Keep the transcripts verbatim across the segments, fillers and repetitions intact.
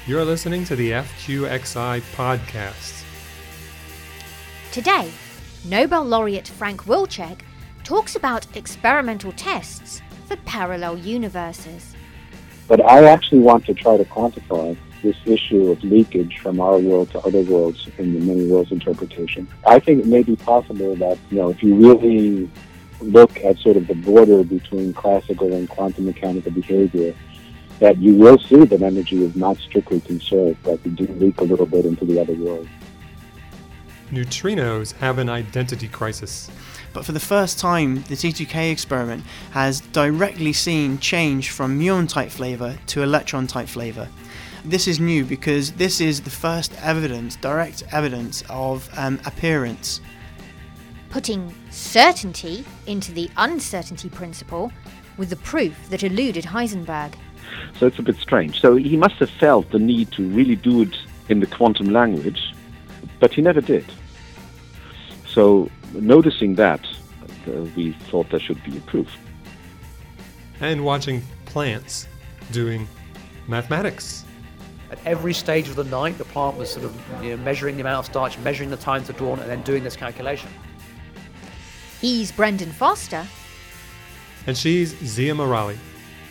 You're listening to the F Q X I podcast. Today, Nobel laureate Frank Wilczek talks about experimental tests for parallel universes. But I actually want to try to quantify this issue of leakage from our world to other worlds in the many worlds interpretation. I think it may be possible that, you know, if you really look at sort of the border between classical and quantum mechanical behavior, that you will see that energy is not strictly conserved, that we do leak a little bit into the other world. Neutrinos have an identity crisis. But for the first time, the T two K experiment has directly seen change from muon-type flavor to electron-type flavor. This is new because this is the first evidence, direct evidence of um, appearance. Putting certainty into the uncertainty principle with the proof that eluded Heisenberg. So it's a bit strange. So he must have felt the need to really do it in the quantum language, but he never did. So noticing that, uh, we thought there should be a proof. And watching plants doing mathematics. At every stage of the night, the plant was sort of, you know, measuring the amount of starch, measuring the time to dawn, and then doing this calculation. He's Brendan Foster. And she's Zia Morali.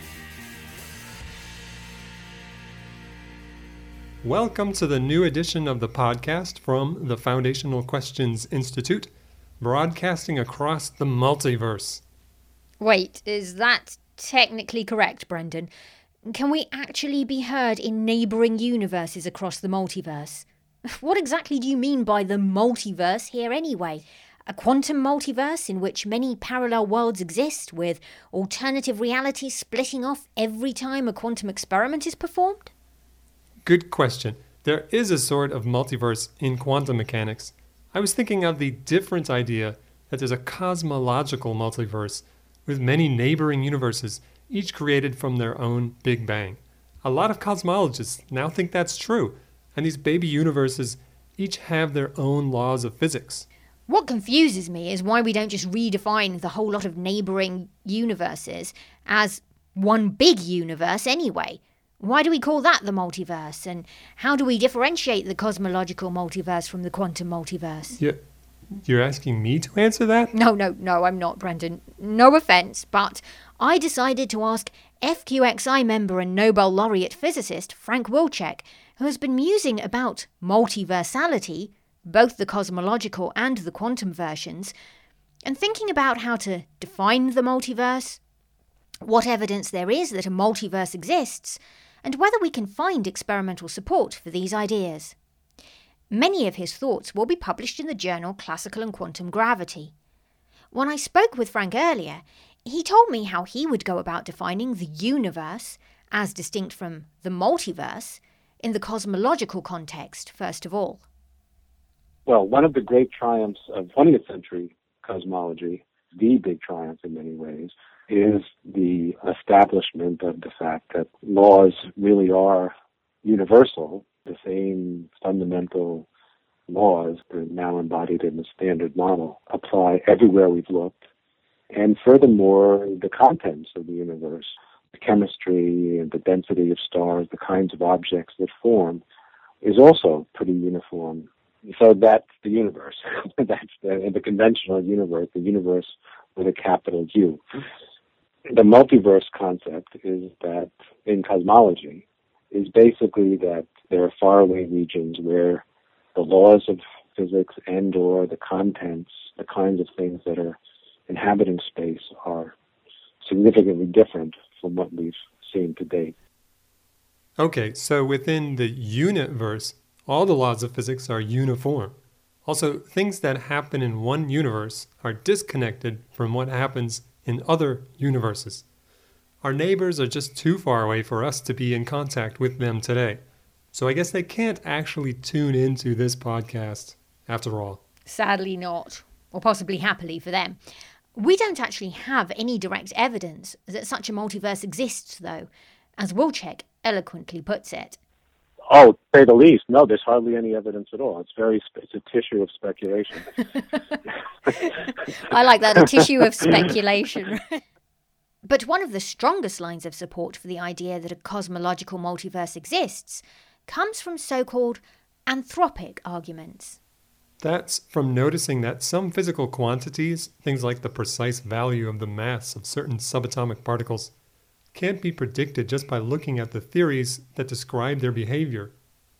Welcome to the new edition of the podcast from the Foundational Questions Institute, broadcasting across the multiverse. Wait, is that technically correct, Brendan? Can we actually be heard in neighbouring universes across the multiverse? What exactly do you mean by the multiverse here anyway? A quantum multiverse in which many parallel worlds exist, with alternative realities splitting off every time a quantum experiment is performed? Good question. There is a sort of multiverse in quantum mechanics. I was thinking of the different idea that there's a cosmological multiverse with many neighboring universes, each created from their own Big Bang. A lot of cosmologists now think that's true, and these baby universes each have their own laws of physics. What confuses me is why we don't just redefine the whole lot of neighbouring universes as one big universe anyway. Why do we call that the multiverse? And how do we differentiate the cosmological multiverse from the quantum multiverse? Yeah, you're asking me to answer that? No, no, no, I'm not, Brendan. No offence, but I decided to ask F Q X I member and Nobel laureate physicist Frank Wilczek, who has been musing about multiversality, both the cosmological and the quantum versions, and thinking about how to define the multiverse, what evidence there is that a multiverse exists, and whether we can find experimental support for these ideas. Many of his thoughts will be published in the journal Classical and Quantum Gravity. When I spoke with Frank earlier, he told me how he would go about defining the universe, as distinct from the multiverse, in the cosmological context, first of all. Well, one of the great triumphs of twentieth century cosmology, the big triumph in many ways, is the establishment of the fact that laws really are universal. The same fundamental laws that are now embodied in the standard model apply everywhere we've looked. And furthermore, the contents of the universe, the chemistry and the density of stars, the kinds of objects that form, is also pretty uniform. So that's the universe. That's the, the conventional universe, the universe with a capital U. The multiverse concept is that, in cosmology, is basically that there are faraway regions where the laws of physics and or the contents, the kinds of things that are inhabiting space, are significantly different from what we've seen to date. Okay, so within the universe, all the laws of physics are uniform. Also, things that happen in one universe are disconnected from what happens in other universes. Our neighbors are just too far away for us to be in contact with them today. So I guess they can't actually tune into this podcast after all. Sadly not, or possibly happily for them. We don't actually have any direct evidence that such a multiverse exists, though, as Wilczek eloquently puts it. Oh, to say the least. No, there's hardly any evidence at all. It's very, it's a tissue of speculation. I like that, a tissue of speculation. But one of the strongest lines of support for the idea that a cosmological multiverse exists comes from so-called anthropic arguments. That's from noticing that some physical quantities, things like the precise value of the mass of certain subatomic particles, can't be predicted just by looking at the theories that describe their behavior.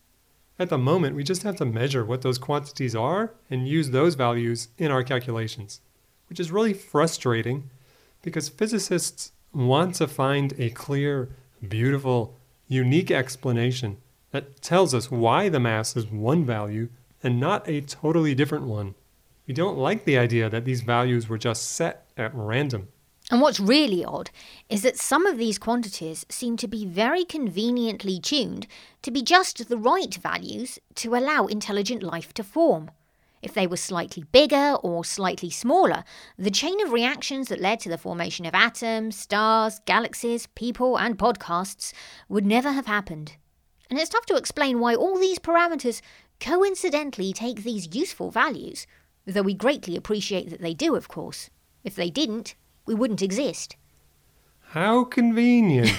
At the moment, we just have to measure what those quantities are and use those values in our calculations, which is really frustrating because physicists want to find a clear, beautiful, unique explanation that tells us why the mass is one value and not a totally different one. We don't like the idea that these values were just set at random. And what's really odd is that some of these quantities seem to be very conveniently tuned to be just the right values to allow intelligent life to form. If they were slightly bigger or slightly smaller, the chain of reactions that led to the formation of atoms, stars, galaxies, people, and podcasts would never have happened. And it's tough to explain why all these parameters coincidentally take these useful values, though we greatly appreciate that they do, of course. If they didn't, we wouldn't exist. How convenient.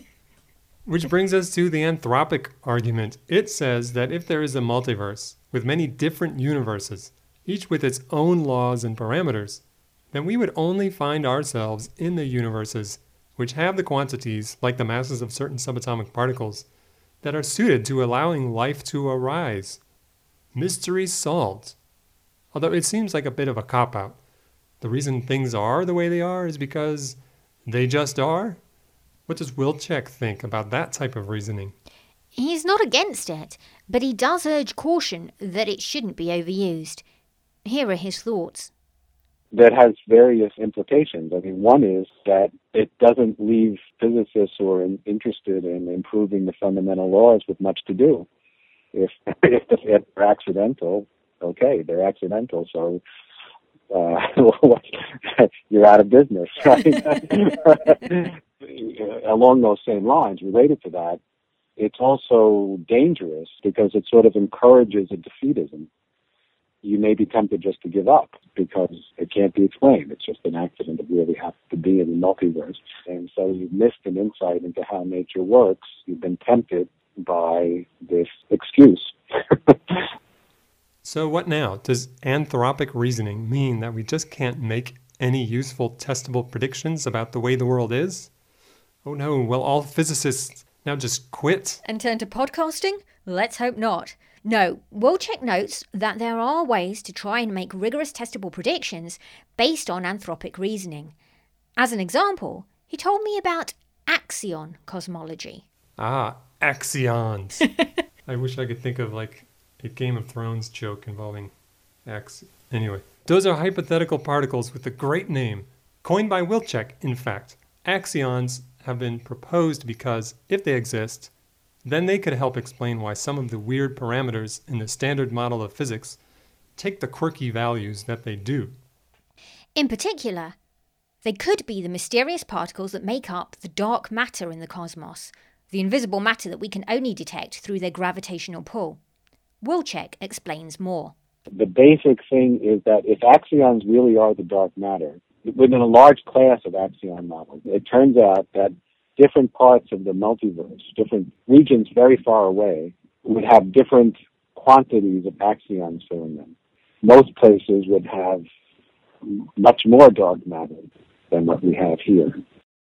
Which brings us to the anthropic argument. It says that if there is a multiverse with many different universes, each with its own laws and parameters, then we would only find ourselves in the universes which have the quantities, like the masses of certain subatomic particles, that are suited to allowing life to arise. Mystery solved. Although it seems like a bit of a cop-out. The reason things are the way they are is because they just are? What does Wilczek think about that type of reasoning? He's not against it, but he does urge caution that it shouldn't be overused. Here are his thoughts. That has various implications. I mean, one is that it doesn't leave physicists who are in, interested in improving the fundamental laws with much to do. If, if, if they're accidental, okay, they're accidental, so uh, you're out of business, right? Along those same lines, related to that, it's also dangerous because it sort of encourages a defeatism. You may be tempted just to give up because it can't be explained. It's just an accident that really happens to be in the multiverse. And so you've missed an insight into how nature works. You've been tempted by this excuse. So what now? Does anthropic reasoning mean that we just can't make any useful testable predictions about the way the world is? Oh no, will all physicists now just quit? And turn to podcasting? Let's hope not. No, Wilczek notes that there are ways to try and make rigorous testable predictions based on anthropic reasoning. As an example, he told me about axion cosmology. Ah, axions. I wish I could think of like a Game of Thrones joke involving ax. Anyway, those are hypothetical particles with a great name, coined by Wilczek, in fact. Axions have been proposed because, if they exist, then they could help explain why some of the weird parameters in the standard model of physics take the quirky values that they do. In particular, they could be the mysterious particles that make up the dark matter in the cosmos, the invisible matter that we can only detect through their gravitational pull. Wilczek explains more. The basic thing is that if axions really are the dark matter, within a large class of axion models, it turns out that different parts of the multiverse, different regions very far away, would have different quantities of axions filling them. Most places would have much more dark matter than what we have here.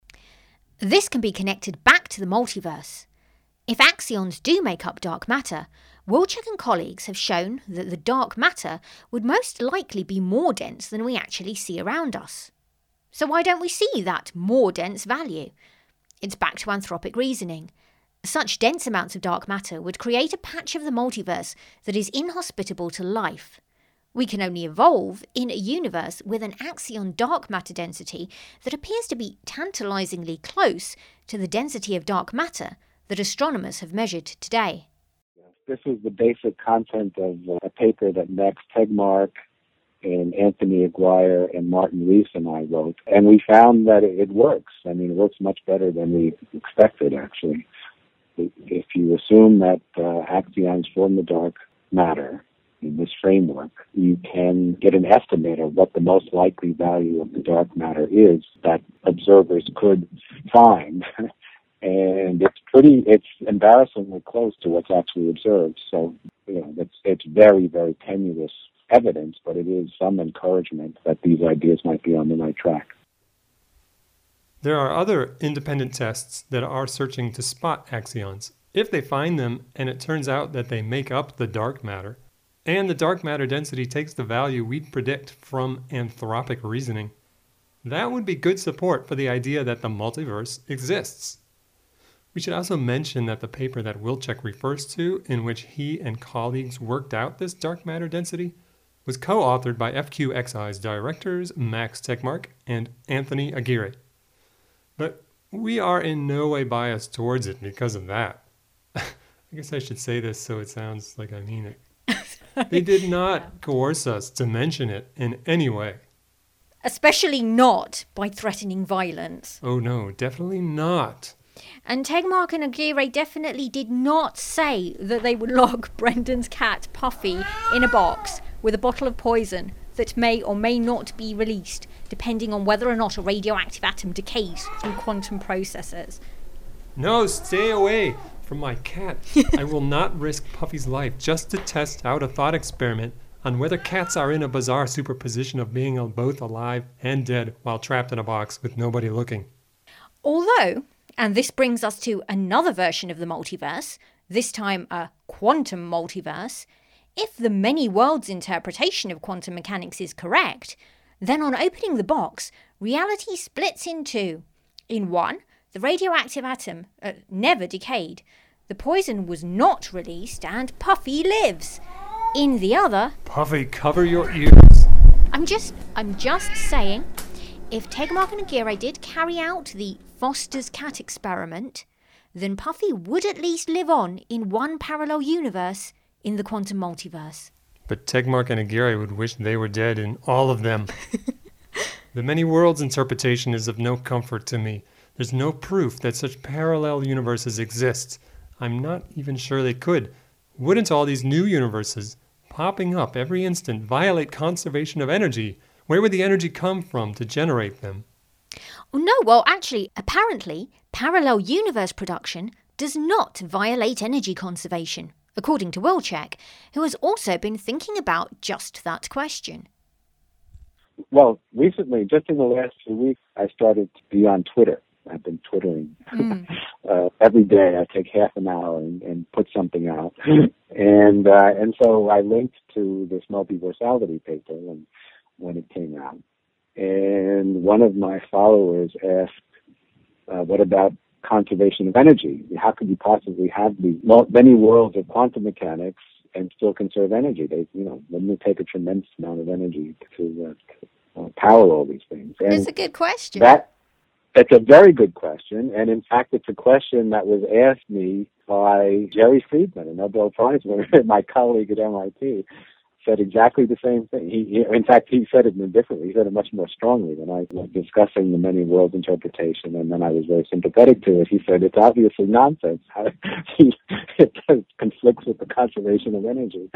This can be connected back to the multiverse. If axions do make up dark matter, Wilczek and colleagues have shown that the dark matter would most likely be more dense than we actually see around us. So why don't we see that more dense value? It's back to anthropic reasoning. Such dense amounts of dark matter would create a patch of the multiverse that is inhospitable to life. We can only evolve in a universe with an axion dark matter density that appears to be tantalizingly close to the density of dark matter that astronomers have measured today. This is the basic content of a paper that Max Tegmark and Anthony Aguirre and Martin Rees and I wrote. And we found that it works. I mean, it works much better than we expected, actually. If you assume that uh, axions form the dark matter in this framework, you can get an estimate of what the most likely value of the dark matter is that observers could find. And it's pretty, it's embarrassingly close to what's actually observed. So, you know, it's, it's very, very tenuous evidence, but it is some encouragement that these ideas might be on the right track. There are other independent tests that are searching to spot axions. If they find them and it turns out that they make up the dark matter, and the dark matter density takes the value we'd predict from anthropic reasoning, that would be good support for the idea that the multiverse exists. We should also mention that the paper that Wilczek refers to, in which he and colleagues worked out this dark matter density, was co-authored by F Q X I's directors Max Tegmark and Anthony Aguirre. But we are in no way biased towards it because of that. I guess I should say this so it sounds like I mean it. They did not coerce us to mention it in any way. Especially not by threatening violence. Oh no, definitely not. And Tegmark and Aguirre definitely did not say that they would lock Brendan's cat, Puffy, in a box with a bottle of poison that may or may not be released, depending on whether or not a radioactive atom decays through quantum processes. No, stay away from my cat. I will not risk Puffy's life just to test out a thought experiment on whether cats are in a bizarre superposition of being both alive and dead while trapped in a box with nobody looking. Although, and this brings us to another version of the multiverse, this time a quantum multiverse, if the many worlds interpretation of quantum mechanics is correct, then on opening the box, reality splits in two. In one, the radioactive atom uh, never decayed. The poison was not released and Puffy lives. In the other... Puffy, cover your ears. I'm just, I'm just saying, if Tegmark and Aguirre did carry out the Foster's cat experiment, then Puffy would at least live on in one parallel universe in the quantum multiverse. But Tegmark and Aguirre would wish they were dead in all of them. The many worlds interpretation is of no comfort to me. There's no proof that such parallel universes exist. I'm not even sure they could. Wouldn't all these new universes, popping up every instant, violate conservation of energy? Where would the energy come from to generate them? Oh, no, well, actually, apparently, parallel universe production does not violate energy conservation, according to Wilczek, who has also been thinking about just that question. Well, recently, just in the last few weeks, I started to be on Twitter. I've been Twittering. Mm. uh, every day I take half an hour and, and put something out. and uh, and so I linked to this multiversality paper when, when it came out. And one of my followers asked, uh, what about conservation of energy? How could you possibly have these many worlds of quantum mechanics and still conserve energy? They, you know, wouldn't it take a tremendous amount of energy to, uh, to uh, power all these things? And that's a good question. That, It's a very good question, and in fact, it's a question that was asked me by Jerry Friedman, a Nobel Prize winner, my colleague at M I T, said exactly the same thing. He, he, in fact, he said it differently. He said it much more strongly than I was discussing the many worlds interpretation, and then I was very sympathetic to it. He said it's obviously nonsense. It conflicts with the conservation of energy,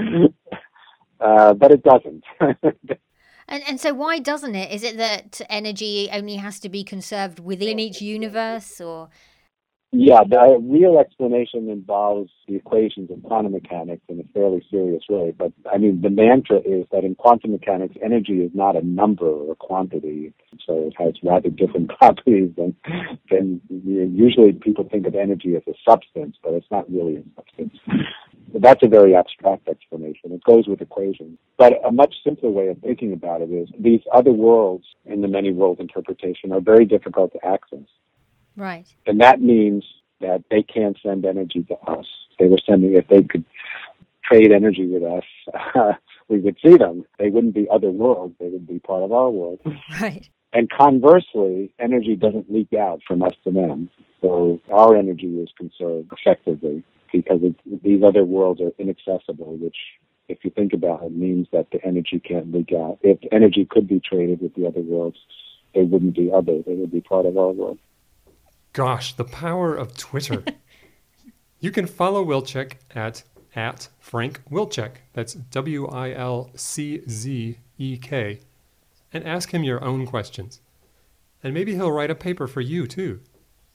uh, but it doesn't. And and so why doesn't it? Is it that energy only has to be conserved within each universe, or? Yeah, the real explanation involves the equations of quantum mechanics in a fairly serious way. But, I mean, the mantra is that in quantum mechanics, energy is not a number or a quantity. So it has rather different properties than, than usually people think of energy as a substance, but it's not really a substance. That's a very abstract explanation. It goes with equations. But a much simpler way of thinking about it is these other worlds in the many worlds interpretation are very difficult to access. Right. And that means that they can't send energy to us. They were sending, if they could trade energy with us, uh, we would see them. They wouldn't be other worlds. They would be part of our world. Right. And conversely, energy doesn't leak out from us to them. So our energy is conserved effectively, because it's, these other worlds are inaccessible, which, if you think about it, means that the energy can't leak out. If energy could be traded with the other worlds, they wouldn't be other. They would be part of our world. Gosh, the power of Twitter. You can follow Wilczek at, at Frank Wilczek. That's W I L C Z E K. And ask him your own questions. And maybe he'll write a paper for you, too.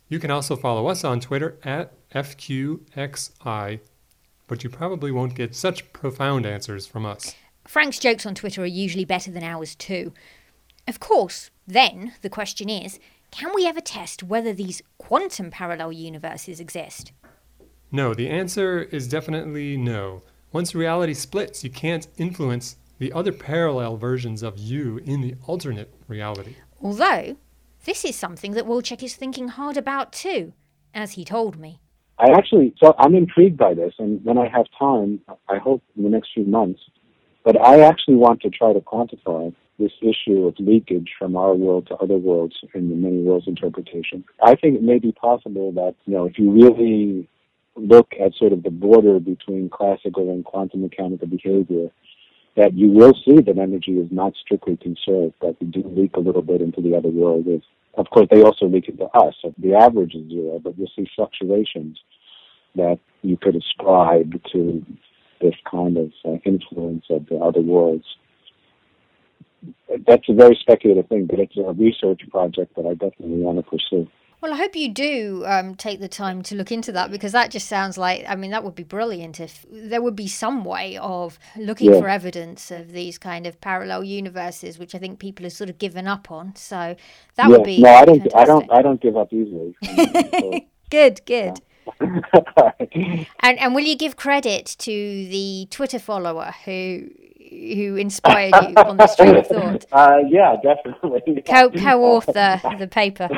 You can also follow us on Twitter at F Q X I, but you probably won't get such profound answers from us. Frank's jokes on Twitter are usually better than ours too. Of course, then the question is, can we ever test whether these quantum parallel universes exist? No, the answer is definitely no. Once reality splits, you can't influence the other parallel versions of you in the alternate reality. Although, this is something that Wilczek is thinking hard about too, as he told me. I actually, so I'm intrigued by this, and when I have time, I hope in the next few months, but I actually want to try to quantify this issue of leakage from our world to other worlds in the many worlds interpretation. I think it may be possible that, you know, if you really look at sort of the border between classical and quantum mechanical behavior, that you will see that energy is not strictly conserved, that we do leak a little bit into the other world. Of course, they also leak into us. So the average is zero, but you'll see fluctuations that you could ascribe to this kind of uh, influence of the other worlds. That's a very speculative thing, but it's a research project that I definitely want to pursue. Well, I hope you do um, take the time to look into that, because that just sounds like, I mean, that would be brilliant if there would be some way of looking yeah. for evidence of these kind of parallel universes, which I think people have sort of given up on. So that yeah. would be no, I don't. fantastic. I don't. I don't give up easily. So, good, good. yeah. and and will you give credit to the Twitter follower who who inspired you on this train of thought? Uh, yeah, definitely. Co- co-author the paper.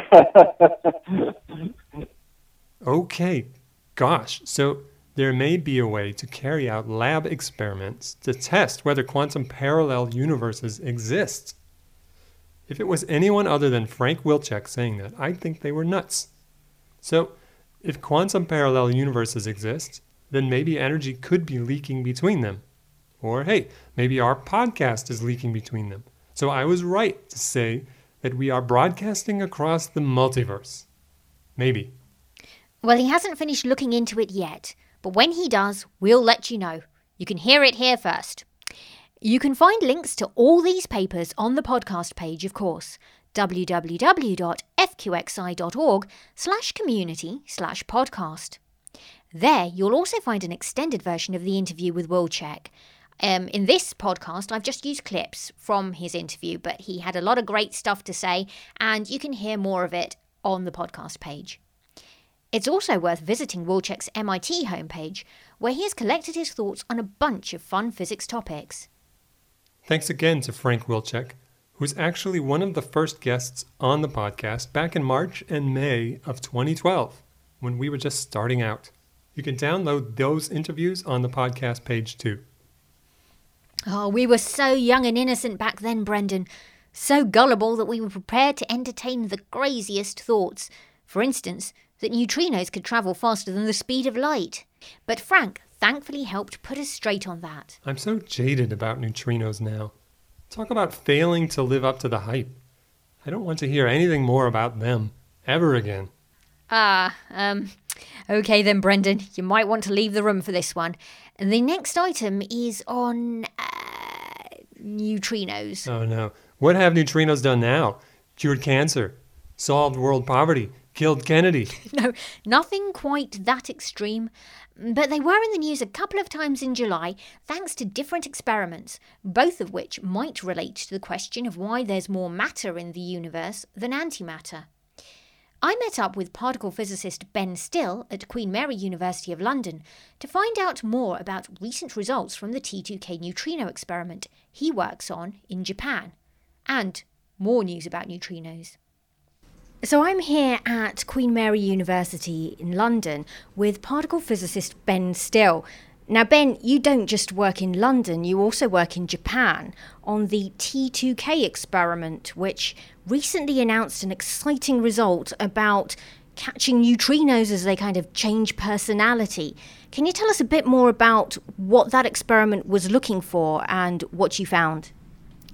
Okay, gosh, so there may be a way to carry out lab experiments to test whether quantum parallel universes exist. If it was anyone other than Frank Wilczek saying that, I'd think they were nuts. So, if quantum parallel universes exist, then maybe energy could be leaking between them. Or, hey, maybe our podcast is leaking between them. So I was right to say that we are broadcasting across the multiverse. Maybe. Well, he hasn't finished looking into it yet, but when he does, we'll let you know. You can hear it here first. You can find links to all these papers on the podcast page, of course, www.fqxi.org slash community slash podcast. There, you'll also find an extended version of the interview with Wilczek. Um, in this podcast, I've just used clips from his interview, but he had a lot of great stuff to say, and you can hear more of it on the podcast page. It's also worth visiting Wilczek's M I T homepage, where he has collected his thoughts on a bunch of fun physics topics. Thanks again to Frank Wilczek, who was actually one of the first guests on the podcast back in March and May of twenty twelve, when we were just starting out. You can download those interviews on the podcast page too. Oh, we were so young and innocent back then, Brendan. So gullible that we were prepared to entertain the craziest thoughts. For instance, that neutrinos could travel faster than the speed of light. But Frank thankfully helped put us straight on that. I'm so jaded about neutrinos now. Talk about failing to live up to the hype. I don't want to hear anything more about them ever again. Ah, um, okay then, Brendan. You might want to leave the room for this one. The next item is on uh, neutrinos. Oh no. What have neutrinos done now? Cured cancer, solved world poverty, killed Kennedy. No, nothing quite that extreme. But they were in the news a couple of times in July, thanks to different experiments, both of which might relate to the question of why there's more matter in the universe than antimatter. I met up with particle physicist Ben Still at Queen Mary University of London to find out more about recent results from the T two K neutrino experiment he works on in Japan, and more news about neutrinos. So I'm here at Queen Mary University in London with particle physicist Ben Still. Now, Ben, you don't just work in London, you also work in Japan on the T two K experiment, which recently announced an exciting result about catching neutrinos as they kind of change personality. Can you tell us a bit more about what that experiment was looking for and what you found?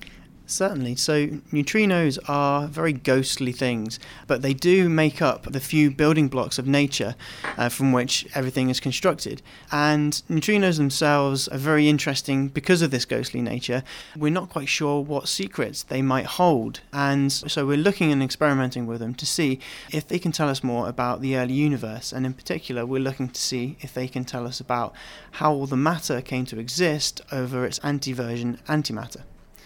Certainly. So neutrinos are very ghostly things, but they do make up the few building blocks of nature uh, from which everything is constructed. And neutrinos themselves are very interesting because of this ghostly nature. We're not quite sure what secrets they might hold, and so we're looking and experimenting with them to see if they can tell us more about the early universe. And in particular, we're looking to see if they can tell us about how all the matter came to exist over its antiversion antimatter.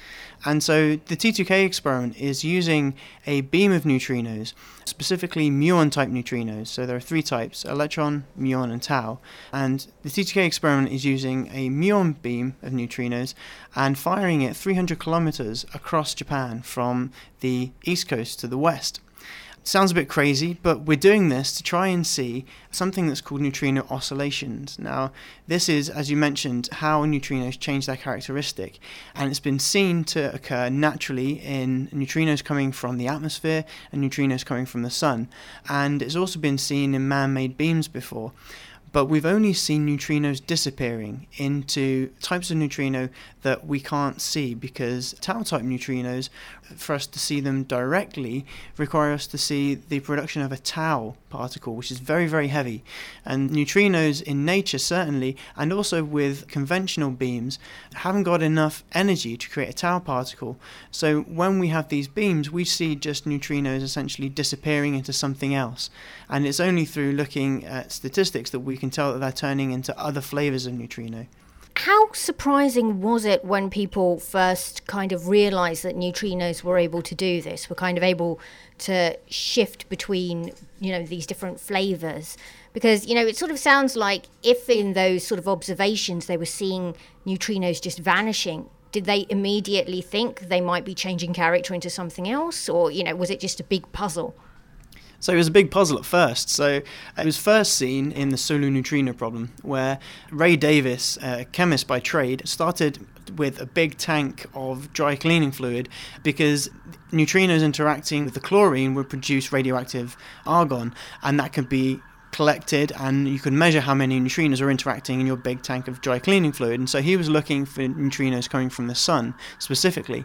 And so the T two K experiment is using a beam of neutrinos, specifically muon-type neutrinos. So there are three types: electron, muon, and tau. And the T two K experiment is using a muon beam of neutrinos and firing it three hundred kilometers across Japan from the east coast to the west. Sounds a bit crazy, but we're doing this to try and see something that's called neutrino oscillations. Now, this is, as you mentioned, how neutrinos change their characteristic, and it's been seen to occur naturally in neutrinos coming from the atmosphere and neutrinos coming from the sun, and it's also been seen in man-made beams before. But we've only seen neutrinos disappearing into types of neutrino that we can't see, because tau-type neutrinos, for us to see them directly, require us to see the production of a tau particle, which is very, very heavy. And neutrinos in nature, certainly, and also with conventional beams, haven't got enough energy to create a tau particle. So when we have these beams, we see just neutrinos essentially disappearing into something else. And it's only through looking at statistics that we can tell that they're turning into other flavors of neutrino. How surprising was it when people first kind of realised that neutrinos were able to do this, were kind of able to shift between, you know, these different flavours? Because, you know, it sort of sounds like if in those sort of observations they were seeing neutrinos just vanishing, did they immediately think they might be changing character into something else? Or, you know, was it just a big puzzle? So it was a big puzzle at first. So it was first seen in the solar neutrino problem, where Ray Davis, a chemist by trade, started with a big tank of dry cleaning fluid because neutrinos interacting with the chlorine would produce radioactive argon, and that could be collected, and you could measure how many neutrinos are interacting in your big tank of dry cleaning fluid. And so he was looking for neutrinos coming from the sun specifically.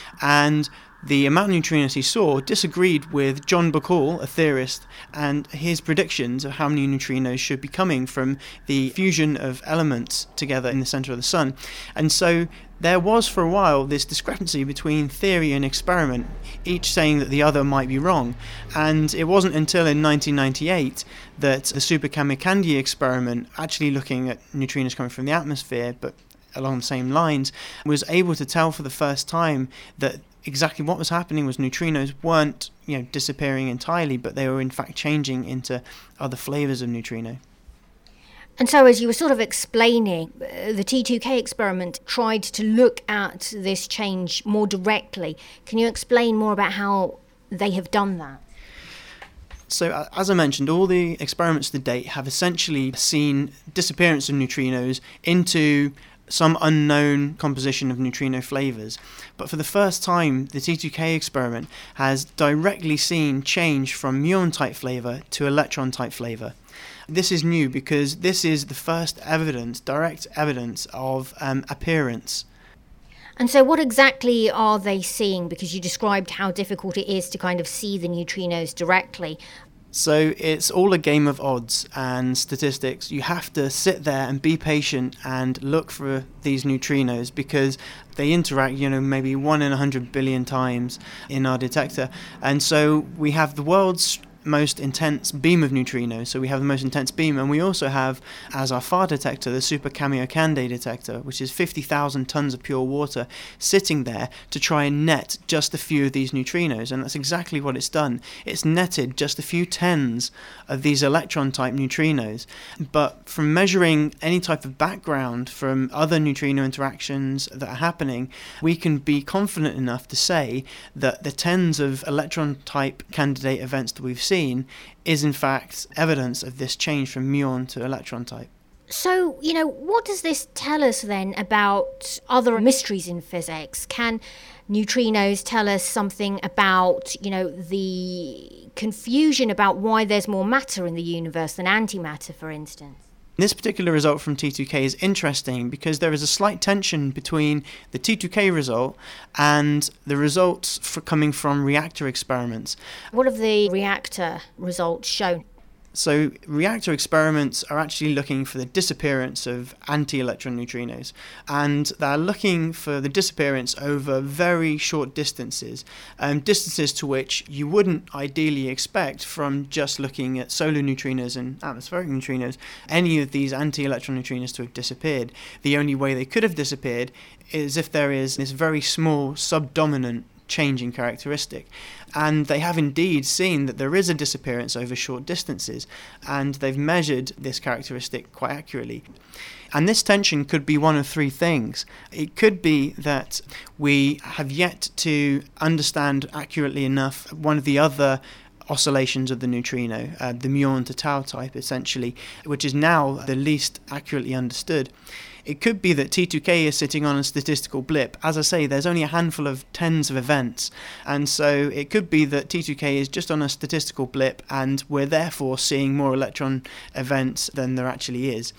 And the amount of neutrinos he saw disagreed with John Bacall, a theorist, and his predictions of how many neutrinos should be coming from the fusion of elements together in the center of the sun. And so there was for a while this discrepancy between theory and experiment, each saying that the other might be wrong. And it wasn't until in nineteen ninety-eight that the Super Kamiokande experiment, actually looking at neutrinos coming from the atmosphere, but along the same lines, was able to tell for the first time that exactly what was happening was neutrinos weren't, you know, disappearing entirely, but they were in fact changing into other flavors of neutrino. And so, as you were sort of explaining, the T two K experiment tried to look at this change more directly. Can you explain more about how they have done that? So, as I mentioned, all the experiments to date have essentially seen disappearance of neutrinos into some unknown composition of neutrino flavors. But for the first time, the T two K experiment has directly seen change from muon-type flavor to electron-type flavor. This is new because this is the first evidence, direct evidence of um, appearance. And so what exactly are they seeing? Because you described how difficult it is to kind of see the neutrinos directly. So it's all a game of odds and statistics. You have to sit there and be patient and look for these neutrinos because they interact, you know, maybe one in a hundred billion times in our detector. And so we have the world's most intense beam of neutrinos, so we have the most intense beam, and we also have, as our far detector, the Super Kamiokande detector, which is fifty thousand tons of pure water sitting there to try and net just a few of these neutrinos, and that's exactly what it's done. It's netted just a few tens of these electron-type neutrinos, but from measuring any type of background from other neutrino interactions that are happening, we can be confident enough to say that the tens of electron-type candidate events that we've seen seen is in fact evidence of this change from muon to electron type. So, you know, what does this tell us then about other mysteries in physics? Can neutrinos tell us something about, you know, the confusion about why there's more matter in the universe than antimatter, for instance? This particular result from T two K is interesting because there is a slight tension between the T two K result and the results for coming from reactor experiments. What have the reactor results shown? So reactor experiments are actually looking for the disappearance of anti-electron neutrinos, and they're looking for the disappearance over very short distances, um, distances to which you wouldn't ideally expect from just looking at solar neutrinos and atmospheric neutrinos, any of these anti-electron neutrinos to have disappeared. The only way they could have disappeared is if there is this very small subdominant changing characteristic. And they have indeed seen that there is a disappearance over short distances, and they've measured this characteristic quite accurately. And this tension could be one of three things. It could be that we have yet to understand accurately enough one of the other oscillations of the neutrino, uh, the muon to tau type essentially, which is now the least accurately understood. It could be that T two K is sitting on a statistical blip. As I say, there's only a handful of tens of events, and so it could be that T two K is just on a statistical blip and we're therefore seeing more electron events than there actually is.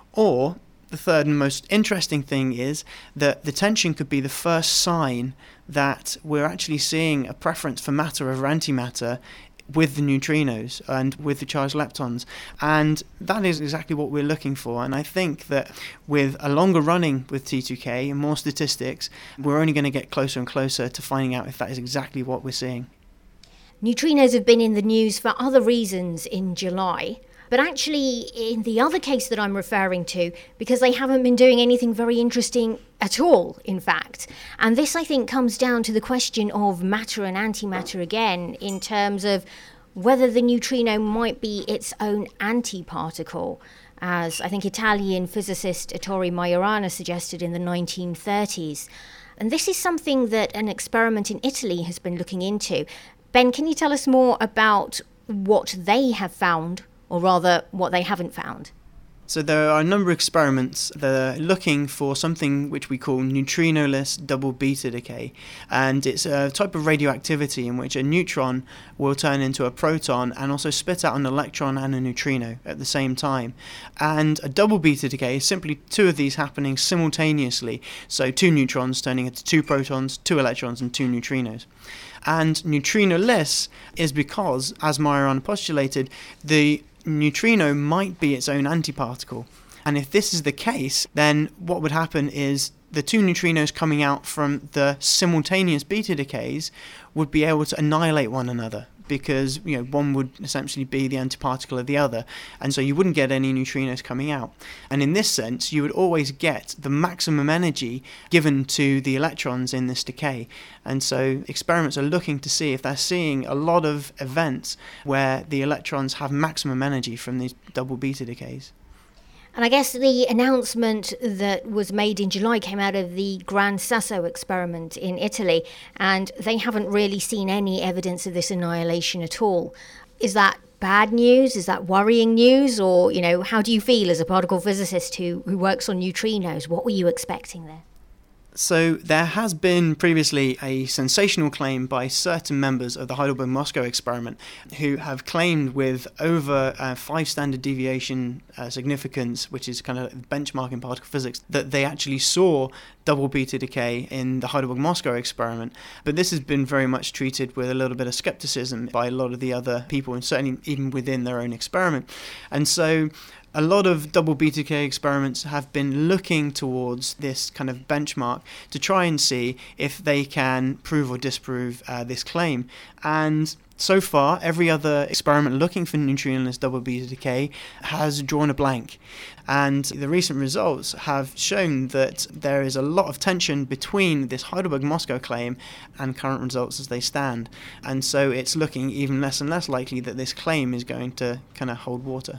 Or the third and most interesting thing is that the tension could be the first sign that we're actually seeing a preference for matter over antimatter with the neutrinos and with the charged leptons, and that is exactly what we're looking for. And I think that with a longer running with T two K and more statistics, we're only going to get closer and closer to finding out if that is exactly what we're seeing. Neutrinos have been in the news for other reasons in July, but actually in the other case that I'm referring to, because they haven't been doing anything very interesting at all, in fact. And this, I think, comes down to the question of matter and antimatter again, in terms of whether the neutrino might be its own antiparticle, as I think Italian physicist Ettore Majorana suggested in the nineteen thirties. And this is something that an experiment in Italy has been looking into. Ben, can you tell us more about what they have found, or rather what they haven't found? So there are a number of experiments that are looking for something which we call neutrinoless double beta decay, and it's a type of radioactivity in which a neutron will turn into a proton and also spit out an electron and a neutrino at the same time. And a double beta decay is simply two of these happening simultaneously, so two neutrons turning into two protons, two electrons and two neutrinos. And neutrinoless is because, as Majorana postulated, the neutrino might be its own antiparticle. And if this is the case, then what would happen is the two neutrinos coming out from the simultaneous beta decays would be able to annihilate one another, because you know one would essentially be the antiparticle of the other, and so you wouldn't get any neutrinos coming out. And in this sense, you would always get the maximum energy given to the electrons in this decay. And so experiments are looking to see if they're seeing a lot of events where the electrons have maximum energy from these double beta decays. And I guess the announcement that was made in July came out of the Gran Sasso experiment in Italy, and they haven't really seen any evidence of this annihilation at all. Is that bad news? Is that worrying news? Or, you know, how do you feel as a particle physicist who, who works on neutrinos? What were you expecting there? So there has been previously a sensational claim by certain members of the Heidelberg-Moscow experiment who have claimed with over uh, five standard deviation uh, significance, which is kind of benchmark in particle physics, that they actually saw double beta decay in the Heidelberg-Moscow experiment. But this has been very much treated with a little bit of skepticism by a lot of the other people, and certainly even within their own experiment. And so a lot of double beta decay experiments have been looking towards this kind of benchmark to try and see if they can prove or disprove uh, this claim. And so far, every other experiment looking for neutrinoless double beta decay has drawn a blank. And the recent results have shown that there is a lot of tension between this Heidelberg-Moscow claim and current results as they stand. And so it's looking even less and less likely that this claim is going to kind of hold water.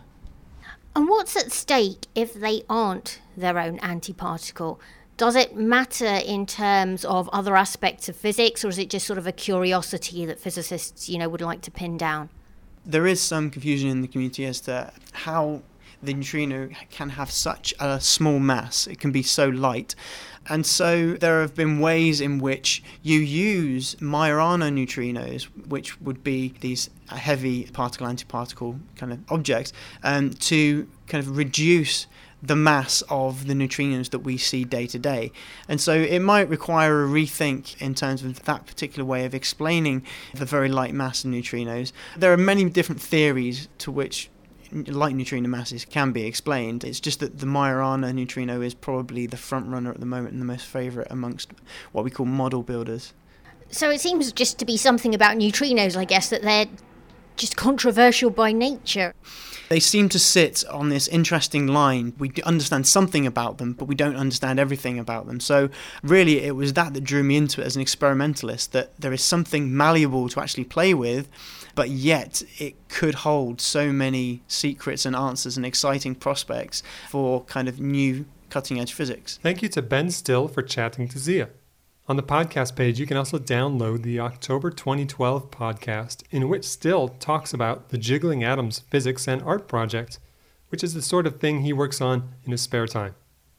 And what's at stake if they aren't their own antiparticle? Does it matter in terms of other aspects of physics, or is it just sort of a curiosity that physicists, you know, would like to pin down? There is some confusion in the community as to how the neutrino can have such a small mass. It can be so light. And so there have been ways in which you use Majorana neutrinos, which would be these heavy particle-antiparticle kind of objects, um, to kind of reduce the mass of the neutrinos that we see day to day. And so it might require a rethink in terms of that particular way of explaining the very light mass of neutrinos. There are many different theories to which light neutrino masses can be explained. It's just that the Majorana neutrino is probably the front runner at the moment and the most favourite amongst what we call model builders. So it seems just to be something about neutrinos, I guess, that they're just controversial by nature. They seem to sit on this interesting line. We understand something about them, but we don't understand everything about them. So really it was that that drew me into it as an experimentalist, that there is something malleable to actually play with, but yet it could hold so many secrets and answers and exciting prospects for kind of new cutting-edge physics. Thank you to Ben Still for chatting to Zia. On the podcast page, you can also download the October twenty twelve podcast, in which Still talks about the Jiggling Atoms Physics and Art Project, which is the sort of thing he works on in his spare time.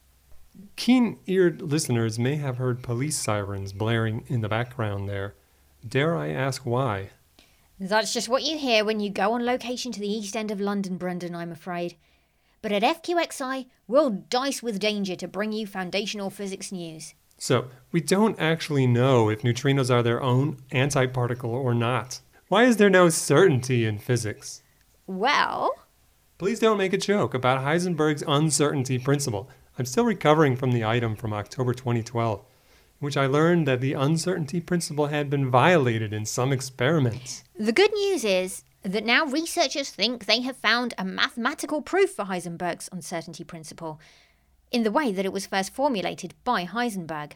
Keen-eared listeners may have heard police sirens blaring in the background there. Dare I ask why? That's just what you hear when you go on location to the East End of London, Brendan, I'm afraid. But at F Q X I, we'll dice with danger to bring you foundational physics news. So, we don't actually know if neutrinos are their own antiparticle or not. Why is there no certainty in physics? Well... Please don't make a joke about Heisenberg's uncertainty principle. I'm still recovering from the item from October twenty twelve, in which I learned that the uncertainty principle had been violated in some experiments. The good news is that now researchers think they have found a mathematical proof for Heisenberg's uncertainty principle, in the way that it was first formulated by Heisenberg.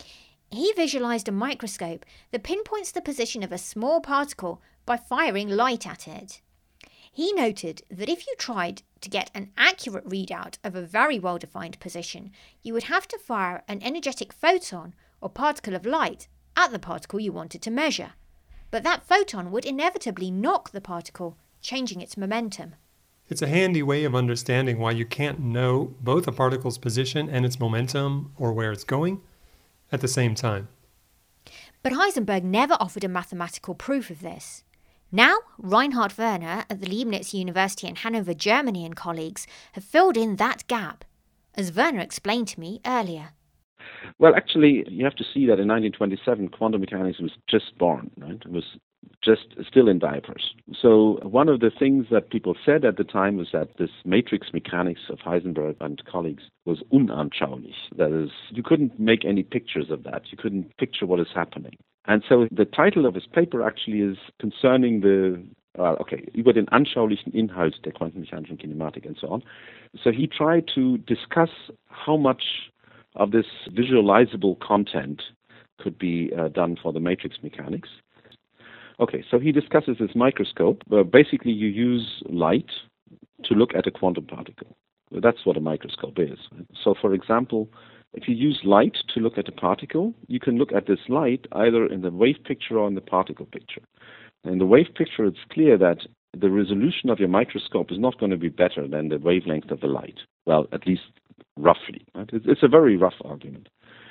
He visualized a microscope that pinpoints the position of a small particle by firing light at it. He noted that if you tried to get an accurate readout of a very well-defined position, you would have to fire an energetic photon or particle of light at the particle you wanted to measure. But that photon would inevitably knock the particle, changing its momentum. It's a handy way of understanding why you can't know both a particle's position and its momentum, or where it's going, at the same time. But Heisenberg never offered a mathematical proof of this. Now, Reinhard Werner at the Leibniz University in Hanover, Germany and colleagues have filled in that gap, as Werner explained to me earlier. Well, actually, you have to see that in nineteen twenty-seven, quantum mechanics was just born, right? It was just still in diapers. So one of the things that people said at the time was that this matrix mechanics of Heisenberg and colleagues was unanschaulich. That is, you couldn't make any pictures of that. You couldn't picture what is happening. And so the title of his paper actually is concerning the, uh, okay, über den anschaulichen Inhalt der quantenmechanischen Kinematik and so on. So he tried to discuss how much of this visualizable content could be uh, done for the matrix mechanics. Okay, so he discusses this microscope where basically you use light to look at a quantum particle. That's what a microscope is. So for example, if you use light to look at a particle, you can look at this light either in the wave picture or in the particle picture. In the wave picture, it's clear that the resolution of your microscope is not going to be better than the wavelength of the light. Well, at least roughly. Right? It's a very rough argument.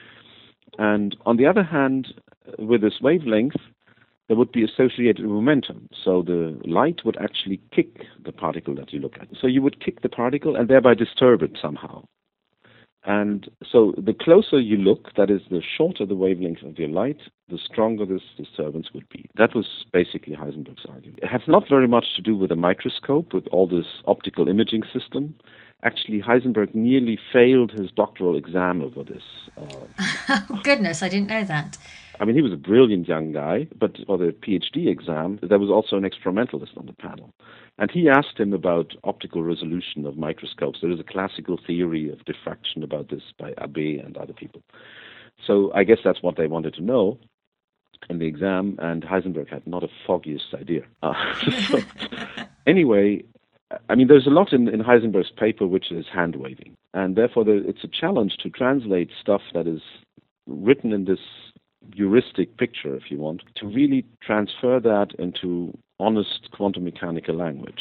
And on the other hand, with this wavelength, there would be associated momentum. So the light would actually kick the particle that you look at. So you would kick the particle and thereby disturb it somehow. And so the closer you look, that is, the shorter the wavelength of your light, the stronger this disturbance would be. That was basically Heisenberg's argument. It has not very much to do with a microscope, with all this optical imaging system. Actually, Heisenberg nearly failed his doctoral exam over this. Uh, oh, goodness, I didn't know that. I mean, he was a brilliant young guy, but for the PhD exam, there was also an experimentalist on the panel. And he asked him about optical resolution of microscopes. There is a classical theory of diffraction about this by Abbe and other people. So I guess that's what they wanted to know in the exam, and Heisenberg had not a foggiest idea. Uh, so, anyway, I mean, there's a lot in, in Heisenberg's paper which is hand-waving, and therefore the, it's a challenge to translate stuff that is written in this heuristic picture, if you want, to really transfer that into honest quantum mechanical language.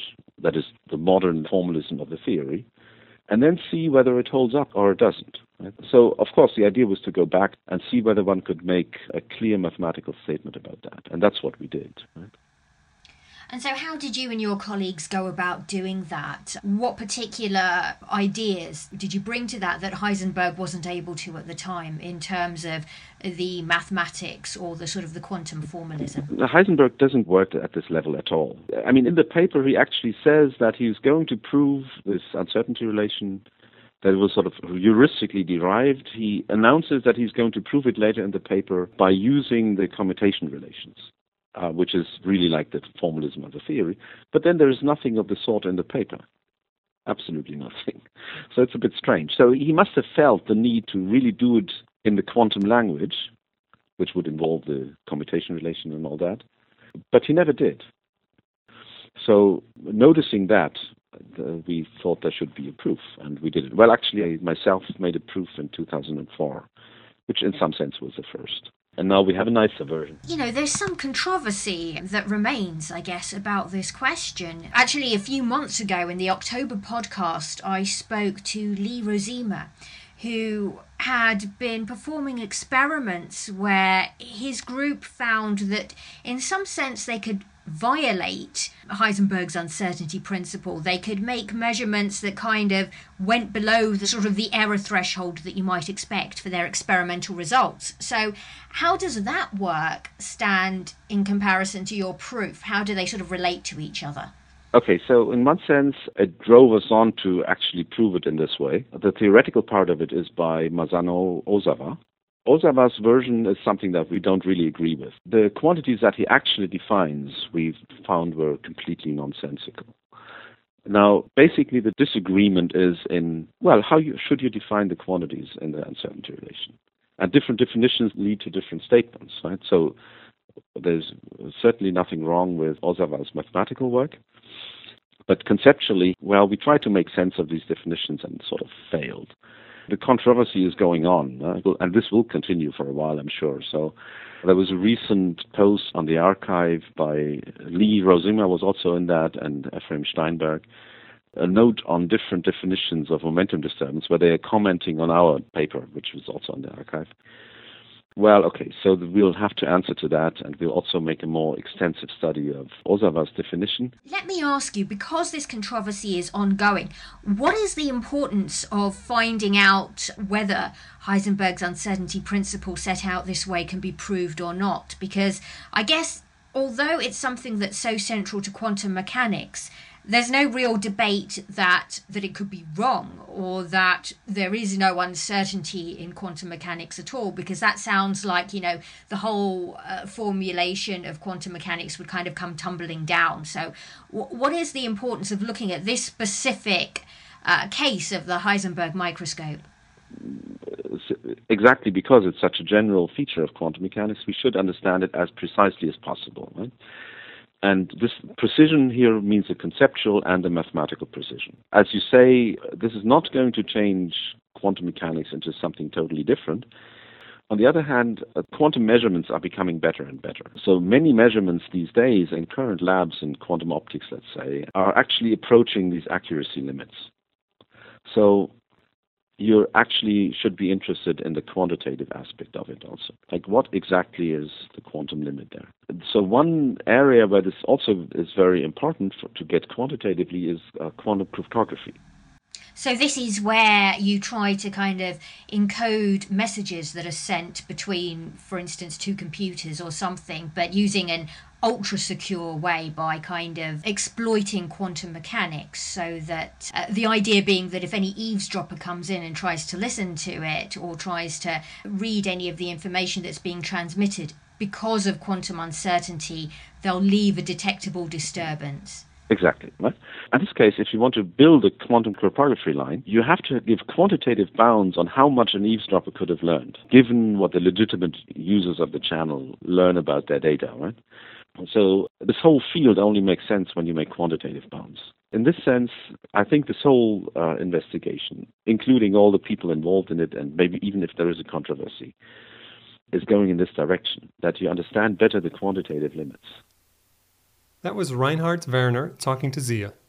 that is the modern formalism of the theory, and then see whether it holds up or it doesn't. Right? So, of course, the idea was to go back and see whether one could make a clear mathematical statement about that, and that's what we did. Right? And so how did you and your colleagues go about doing that? What particular ideas did you bring to that that Heisenberg wasn't able to at the time in terms of the mathematics or the sort of the quantum formalism? Heisenberg doesn't work at this level at all. I mean, in the paper he actually says that he's going to prove this uncertainty relation that was sort of heuristically derived. He announces that he's going to prove it later in the paper by using the commutation relations. Uh, which is really like the formalism of the theory. But then there is nothing of the sort in the paper. Absolutely nothing. So it's a bit strange. So he must have felt the need to really do it in the quantum language, which would involve the commutation relation and all that. But he never did. So noticing that, uh, we thought there should be a proof, and we did it. Well, actually, I myself made a proof in two thousand four, which in some sense was the first. And now we have a nicer version. You know, there's some controversy that remains, I guess, about this question. Actually, a few months ago in the October podcast, I spoke to Lee Rosima, who had been performing experiments where his group found that in some sense they could violate Heisenberg's uncertainty principle. They could make measurements that kind of went below the sort of the error threshold that you might expect for their experimental results. So how does that work stand in comparison to your proof? How do they sort of relate to each other? Okay, so in one sense, it drove us on to actually prove it in this way. The theoretical part of it is by Masano Ozawa. Ozawa's version is something that we don't really agree with. The quantities that he actually defines, we've found were completely nonsensical. Now, basically, the disagreement is in, well, how you, should you define the quantities in the uncertainty relation? And different definitions lead to different statements, right? So there's certainly nothing wrong with Ozawa's mathematical work. But conceptually, well, we tried to make sense of these definitions and sort of failed. The controversy is going on, uh, and this will continue for a while, I'm sure. So there was a recent post on the archive by Lee Rosima was also in that, and Ephraim Steinberg, a note on different definitions of momentum disturbance, where they are commenting on our paper, which was also on the archive. Well, okay, so we'll have to answer to that, and we'll also make a more extensive study of Ozawa's definition. Let me ask you, because this controversy is ongoing, what is the importance of finding out whether Heisenberg's uncertainty principle set out this way can be proved or not? Because I guess, although it's something that's so central to quantum mechanics, there's no real debate that that it could be wrong or that there is no uncertainty in quantum mechanics at all, because that sounds like, you know, the whole uh, formulation of quantum mechanics would kind of come tumbling down. So w- what is the importance of looking at this specific uh, case of the Heisenberg microscope? Exactly, because it's such a general feature of quantum mechanics, we should understand it as precisely as possible, right? And this precision here means a conceptual and a mathematical precision. As you say, this is not going to change quantum mechanics into something totally different. On the other hand, uh, quantum measurements are becoming better and better. So many measurements these days in current labs in quantum optics, let's say, are actually approaching these accuracy limits. So you actually should be interested in the quantitative aspect of it also. Like, what exactly is the quantum limit there? So one area where this also is very important for, to get quantitatively is uh, quantum cryptography. So this is where you try to kind of encode messages that are sent between, for instance, two computers or something, but using an ultra-secure way by kind of exploiting quantum mechanics, so that uh, the idea being that if any eavesdropper comes in and tries to listen to it or tries to read any of the information that's being transmitted, because of quantum uncertainty, they'll leave a detectable disturbance. Exactly. Right? In this case, if you want to build a quantum cryptography line, you have to give quantitative bounds on how much an eavesdropper could have learned, given what the legitimate users of the channel learn about their data, right? So this whole field only makes sense when you make quantitative bounds. In this sense, I think this whole uh, investigation, including all the people involved in it, and maybe even if there is a controversy, is going in this direction, that you understand better the quantitative limits. That was Reinhard Werner talking to Zia.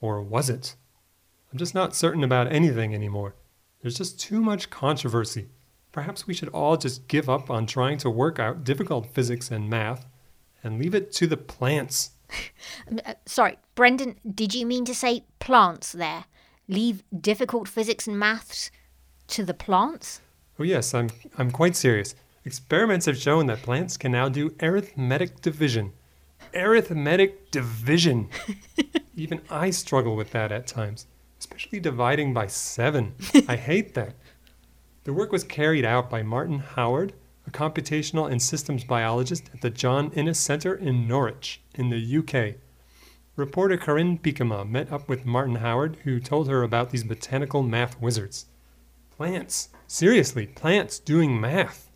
Or was it? I'm just not certain about anything anymore. There's just too much controversy. Perhaps we should all just give up on trying to work out difficult physics and math and leave it to the plants. uh, sorry, Brendan, did you mean to say plants there? Leave difficult physics and maths to the plants? Oh yes, I'm I'm quite serious. Experiments have shown that plants can now do arithmetic division. Arithmetic division! Even I struggle with that at times, especially dividing by seven. I hate that. The work was carried out by Martin Howard, a computational and systems biologist at the John Innes Centre in Norwich, in the U K. Reporter Corinne Pikema met up with Martin Howard, who told her about these botanical math wizards. Plants. Seriously, plants doing math.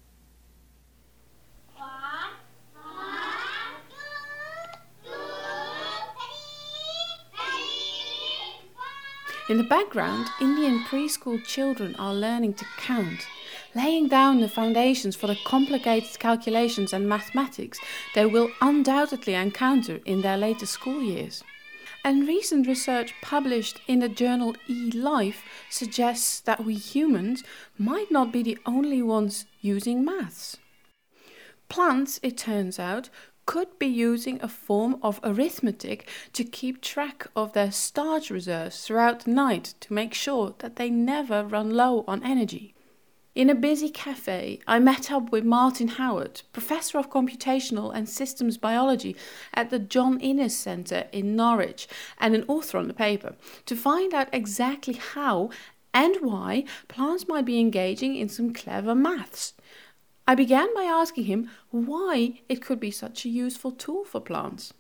In the background, Indian preschool children are learning to count, laying down the foundations for the complicated calculations and mathematics they will undoubtedly encounter in their later school years. And recent research published in the journal eLife suggests that we humans might not be the only ones using maths. Plants, it turns out, could be using a form of arithmetic to keep track of their starch reserves throughout the night to make sure that they never run low on energy. In a busy cafe, I met up with Martin Howard, Professor of Computational and Systems Biology at the John Innes Centre in Norwich and an author on the paper, to find out exactly how and why plants might be engaging in some clever maths. I began by asking him why it could be such a useful tool for plants.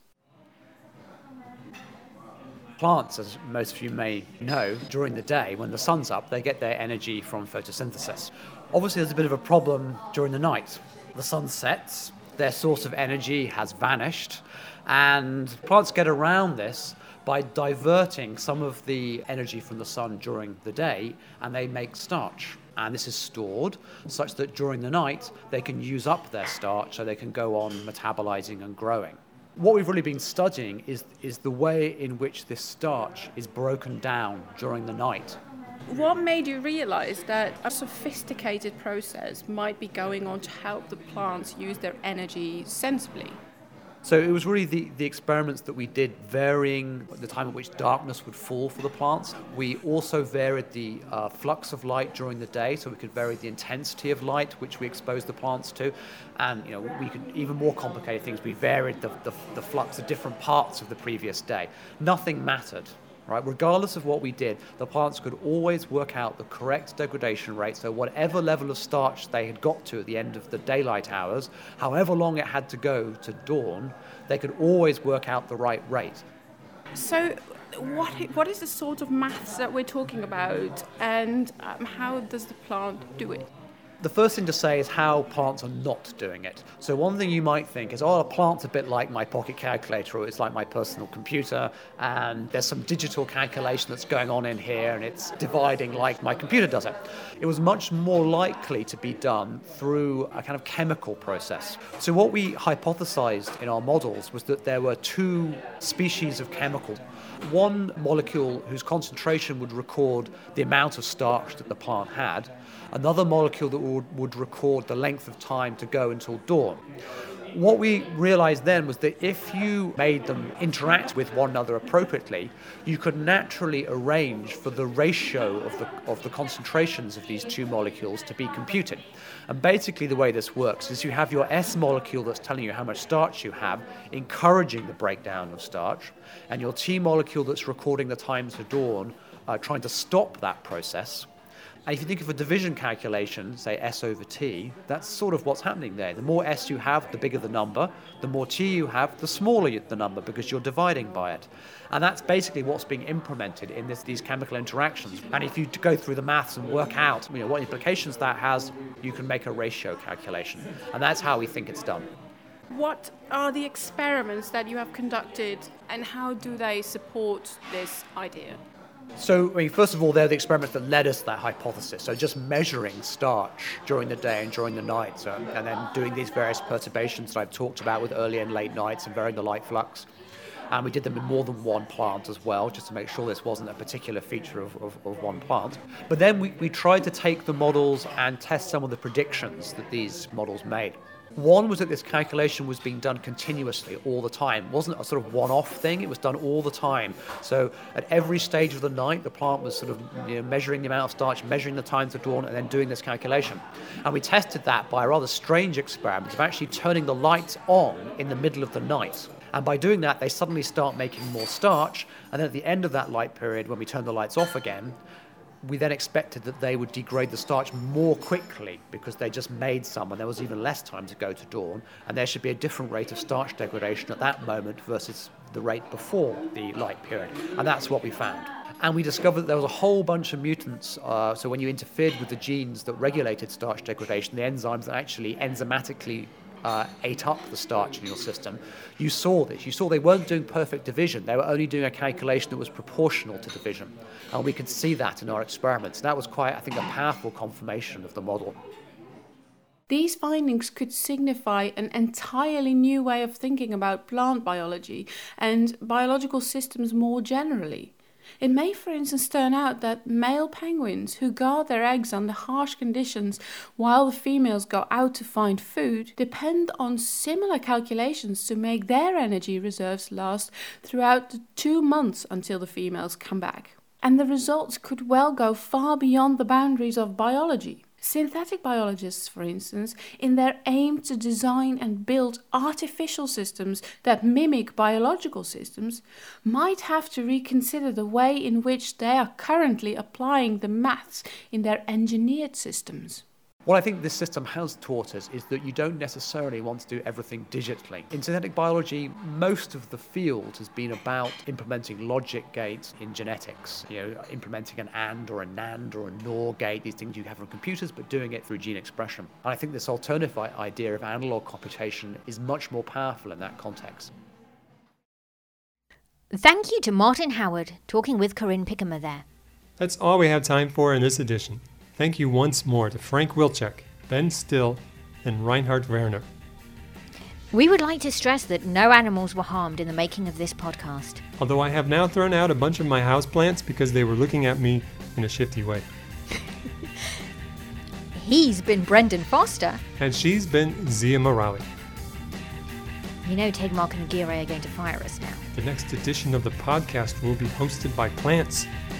Plants, as most of you may know, during the day, when the sun's up, they get their energy from photosynthesis. Obviously, there's a bit of a problem during the night. The sun sets, their source of energy has vanished, and plants get around this by diverting some of the energy from the sun during the day, and they make starch. And this is stored such that during the night they can use up their starch so they can go on metabolizing and growing. What we've really been studying is, is the way in which this starch is broken down during the night. What made you realize that a sophisticated process might be going on to help the plants use their energy sensibly? So it was really the, the experiments that we did varying the time at which darkness would fall for the plants. We also varied the uh, flux of light during the day, so we could vary the intensity of light which we exposed the plants to. And you know, we could even more complicated things. We varied the, the, the flux of different parts of the previous day. Nothing mattered. Right? Regardless of what we did, the plants could always work out the correct degradation rate, so whatever level of starch they had got to at the end of the daylight hours, however long it had to go to dawn, they could always work out the right rate. So what what is the sort of maths that we're talking about, and um, how does the plant do it? The first thing to say is how plants are not doing it. So one thing you might think is, oh, a plant's a bit like my pocket calculator, or it's like my personal computer, and there's some digital calculation that's going on in here, and it's dividing like my computer does it. It was much more likely to be done through a kind of chemical process. So what we hypothesized in our models was that there were two species of chemicals. One molecule whose concentration would record the amount of starch that the plant had, another molecule that would, would record the length of time to go until dawn. What we realized then was that if you made them interact with one another appropriately, you could naturally arrange for the ratio of the, of the concentrations of these two molecules to be computed. And basically the way this works is you have your S molecule that's telling you how much starch you have, encouraging the breakdown of starch, and your T molecule that's recording the time to dawn, uh, trying to stop that process. And if you think of a division calculation, say S over T, that's sort of what's happening there. The more S you have, the bigger the number. The more T you have, the smaller the number, because you're dividing by it. And that's basically what's being implemented in this, these chemical interactions. And if you go through the maths and work out, you know, what implications that has, you can make a ratio calculation. And that's how we think it's done. What are the experiments that you have conducted, and how do they support this idea? So, I mean, first of all, they're the experiments that led us to that hypothesis. So just measuring starch during the day and during the night, so, and then doing these various perturbations that I've talked about with early and late nights and varying the light flux. And we did them in more than one plant as well, just to make sure this wasn't a particular feature of, of, of one plant. But then we, we tried to take the models and test some of the predictions that these models made. One was that this calculation was being done continuously all the time. It wasn't a sort of one-off thing, it was done all the time. So at every stage of the night, the plant was sort of you know, measuring the amount of starch, measuring the time to dawn, and then doing this calculation. And we tested that by a rather strange experiment of actually turning the lights on in the middle of the night. And by doing that, they suddenly start making more starch, and then at the end of that light period, when we turn the lights off again, we then expected that they would degrade the starch more quickly because they just made some and there was even less time to go to dawn, and there should be a different rate of starch degradation at that moment versus the rate before the light period. And that's what we found. And we discovered that there was a whole bunch of mutants. Uh, so when you interfered with the genes that regulated starch degradation, the enzymes that actually enzymatically Uh, ate up the starch in your system, you saw this. You saw they weren't doing perfect division. They were only doing a calculation that was proportional to division. And we could see that in our experiments. That was quite, I think, a powerful confirmation of the model. These findings could signify an entirely new way of thinking about plant biology and biological systems more generally. It may, for instance, turn out that male penguins who guard their eggs under harsh conditions while the females go out to find food depend on similar calculations to make their energy reserves last throughout the two months until the females come back. And the results could well go far beyond the boundaries of biology. Synthetic biologists, for instance, in their aim to design and build artificial systems that mimic biological systems, might have to reconsider the way in which they are currently applying the maths in their engineered systems. What I think this system has taught us is that you don't necessarily want to do everything digitally. In synthetic biology, most of the field has been about implementing logic gates in genetics, you know, implementing an AND or a NAND or a NOR gate, these things you have on computers, but doing it through gene expression. And I think this alternative idea of analog computation is much more powerful in that context. Thank you to Martin Howard, talking with Corinne Pickema there. That's all we have time for in this edition. Thank you once more to Frank Wilczek, Ben Still, and Reinhard Werner. We would like to stress that no animals were harmed in the making of this podcast. Although I have now thrown out a bunch of my houseplants because they were looking at me in a shifty way. He's been Brendan Foster. And she's been Zia Morali. You know Tegmark and Aguirre are going to fire us now. The next edition of the podcast will be hosted by plants.